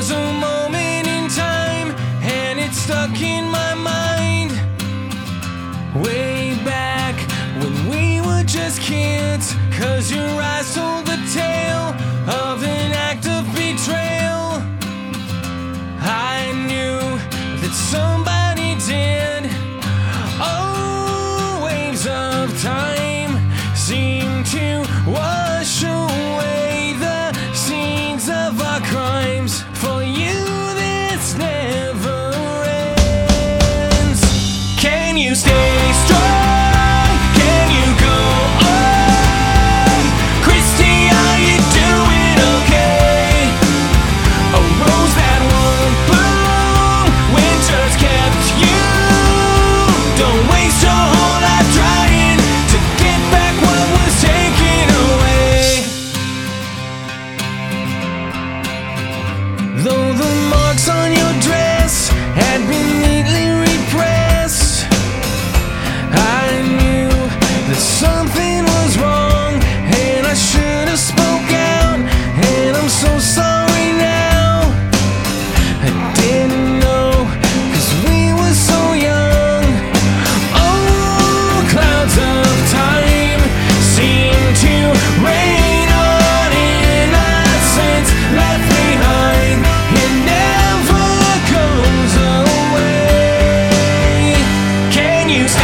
There's a moment in time, and it's stuck in my mind. Way back when we were just kids, 'cause your eyes told the tale of an act of betrayal. I knew that somebody did. Oh, waves of time seem to wash away the scenes of our crimes. For you, this never ends. Can you stay strong? Can you go on? Christy, are you doing okay? A rose that won't bloom, winter's kept you. Don't waste your whole life trying to get back what was taken away. Though the marks on your dress had been neatly repressed, I knew that something was wrong, and I should have spoke out, and I'm so sorry now. I didn't know, 'cause we were so young. Oh, clouds of time seem to rain on innocence left behind. It never goes away. Can you stay